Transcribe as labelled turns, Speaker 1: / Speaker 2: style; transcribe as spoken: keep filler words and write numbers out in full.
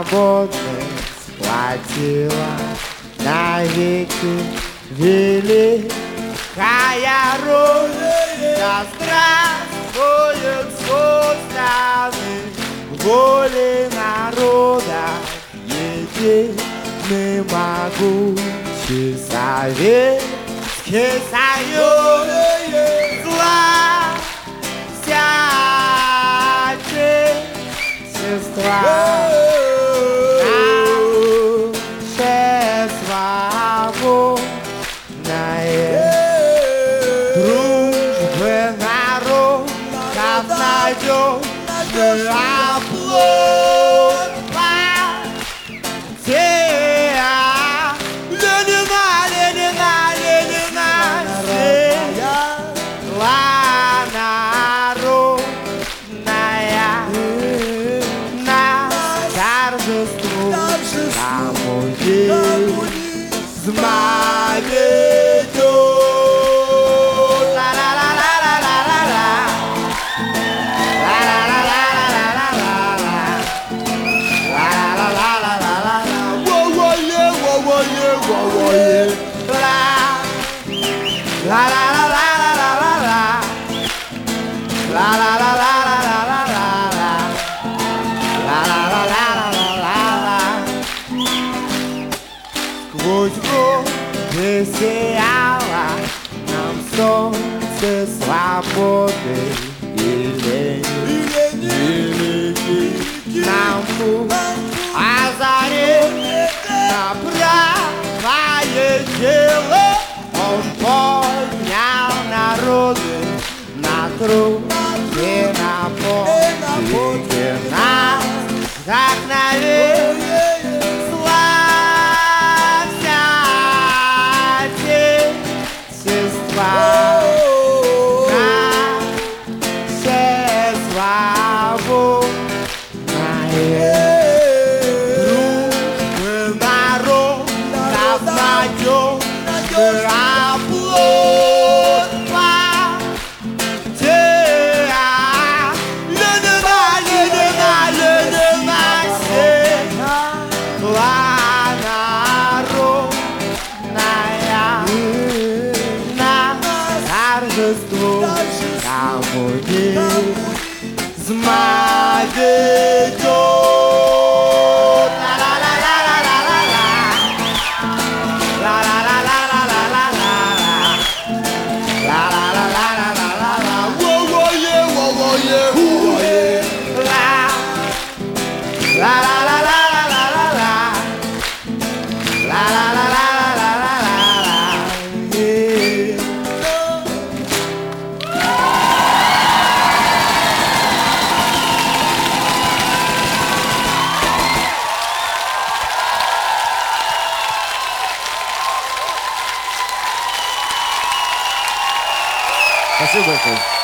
Speaker 1: свободной схватила навеки великая Русь. Да здравствует созданный волей народа единый могучий Советский Союз. Зла вся отечества наше свободное, дружбы народов надежный оплот. Ленина, Ленина, Ленина, сила народная, нас торжествует коммунизм ведет. La la la la la la la la la la la la la la la la la la la la. Сквозь годы сияло нам солнце свободы и лени, великий нам путь озарил на правое дело. Он поднял народы на труд и на подвиги нас, как навек. Славься Отечество, наше свободное, дружбы народов надежный оплот. Ленина, Ленина, Ленина, сила народная, нас торжествует коммунизм ведет. La la la la la la la la la la la la la la la la.
Speaker 2: Спасибо большое.